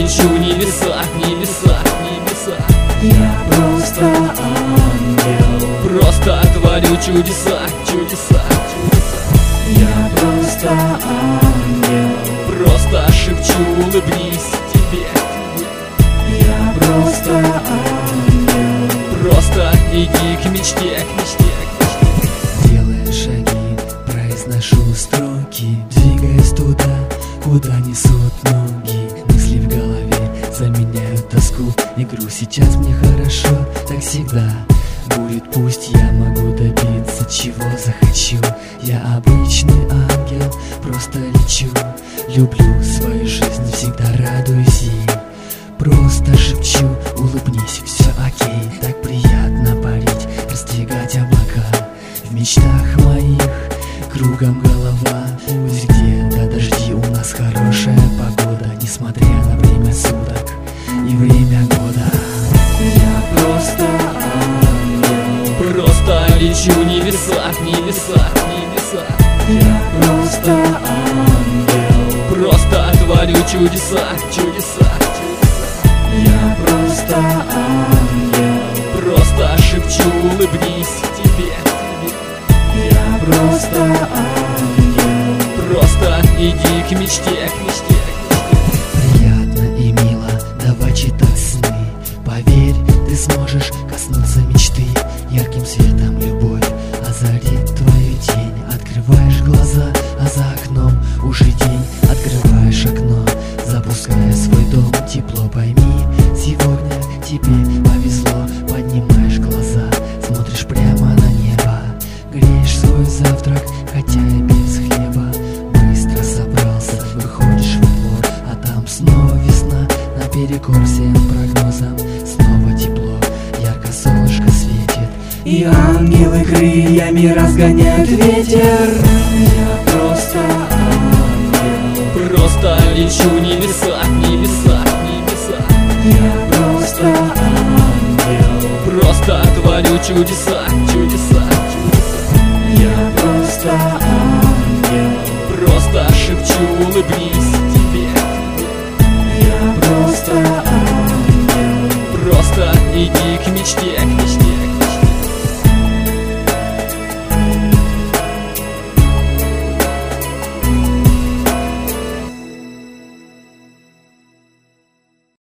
лечу в небеса, небеса, небеса. Я просто ангел. Просто творю чудеса, чудеса, чудеса. Я просто ангел. Просто шепчу, улыбнись тебе. Я просто ангел. Просто иди к мечте, к мечте, к мечте. Делая шаги, произношу строки, двигаясь туда, куда несут ноги. Мысли в голове заменяют тоску и грусть. Сейчас мне хорошо, так всегда будет. Пусть я могу добиться, чего захочу. Я обычный ангел, просто лечу. Люблю свою жизнь, всегда радуюсь ей. Просто шепчу, улыбнись, все окей. Так приятно парить, раздвигать облака. В мечтах моих кругом голова. Пусть где-то дожди, у нас хорошая погода, несмотря на время суток и время года. Я просто ангел. Просто лечу в небеса, небеса, небеса. Я просто ангел. Просто творю чудеса, чудеса, чудеса. Я просто ангел. Просто шепчу, улыбнись тебе. Я просто ангел. Просто иди к мечте, к мечте, к мечте. Приятно и мило, давай читать сны. Поверь, ты сможешь коснуться мечты. Ярким светом любовь озарит твою тень. Открываешь глаза, а за окном уже день. Открываешь окно, запуская свой дом. Тепло, пойми, сегодня тебе повезло. Поднимаешь глаза, смотришь прямо на небо. Греешь свой завтрак, хотя и без хлеба. Быстро собрался, выходишь во двор, а там снова весна. Наперекор всем прогнозам снова тепло, ярко солнышко светит, и ангелы крыльями разгоняют ветер. Я просто ангел. Просто лечу в небеса, небеса, небеса. Я просто ангел. Просто творю чудеса, чудеса, чудеса. Я просто ангел. Просто шепчу, улыбнись тебе. Я просто ангел. Просто иди к мечте, к мечте.